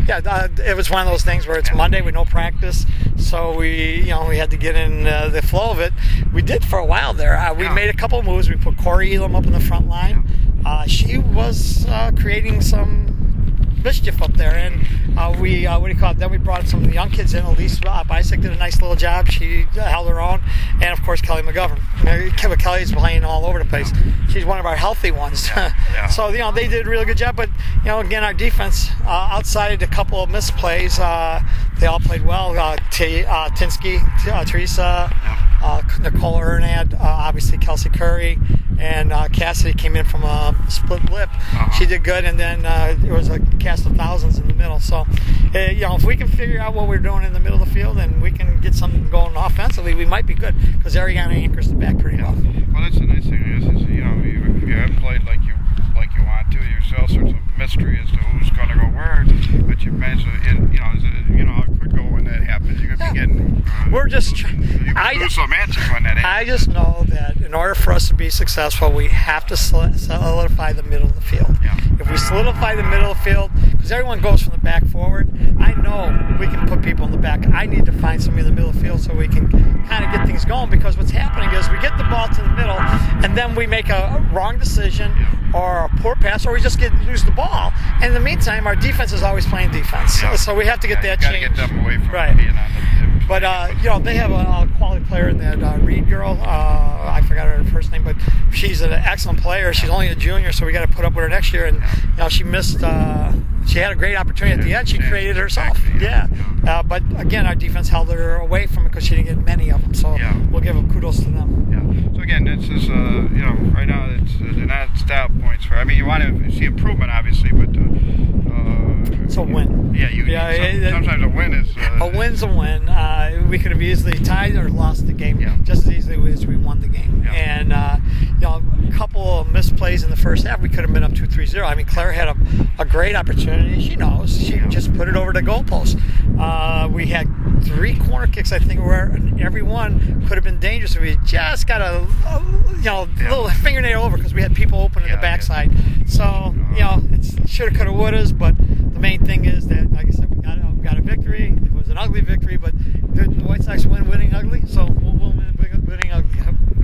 Yeah, it was one of those things where it's Monday with no practice, so we had to get in the flow of it. We did for a while there. We made a couple of moves. We put Corey Elam up in the front line. She was creating some mischief up there, and then we brought some of the young kids in. Elise Bicek did a nice little job. She held her own, and of course Kelly McGovern. Kelly's playing all over the place. She's one of our healthy ones. So they did a really good job. But again, our defense, outside a couple of misplays, they all played well. Tinsky, Teresa, Nicole Ernad, obviously Kelsey Curry, and Cassidy came in from a split lip. She did good, and then there was a cast of thousands in the middle. So, if we can figure out what we're doing in the middle of the field and we can get something going offensively, we might be good, because Ariana anchors the back pretty well. Well, that's the nice thing is you haven't played like you want to. There's all sorts of mystery as to who's going to go where, but you manage to, it could go when that happens. You could be getting. We're just. I just know that in order for us to be successful, we have to solidify the middle of the field. Yeah. If we solidify the middle of the field, because everyone goes from the back forward, I know we can put people in the back. I need to find somebody in the middle of the field so we can kind of get things going, because what's happening is we get the ball to the middle and then we make a wrong decision or a poor pass, or we just lose the ball. And in the meantime, our defense is always playing defense. Yeah. So we have to get that changed. You got to get them away from But being on the they have a quality player in that Reed girl. I forgot her first name, but she's an excellent player. She's only a junior, so we got to put up with her next year. And she missed. She had a great opportunity at the end. She created herself. But again, our defense held her away from it because she didn't get many of them. So we'll give them kudos to them. Yeah. So again, this is right now they're not style points for. I mean, you want to see improvement, obviously, but. It's a win. Sometimes a win is. A win's a win. We could have easily tied or lost the game just as easily as we won the game. Yeah. And a couple of misplays in the first half, we could have been up 2-3-0. I mean, Claire had a great opportunity. She knows. She just put it over the goalpost. We had 3 corner kicks, I think, where every one could have been dangerous. We just got a little fingernail over because we had people open in the backside. So it shoulda, coulda, wouldas. But the main thing is that, like I said, we got a victory. It was an ugly victory, but the White Sox winning ugly. So we'll win winning ugly.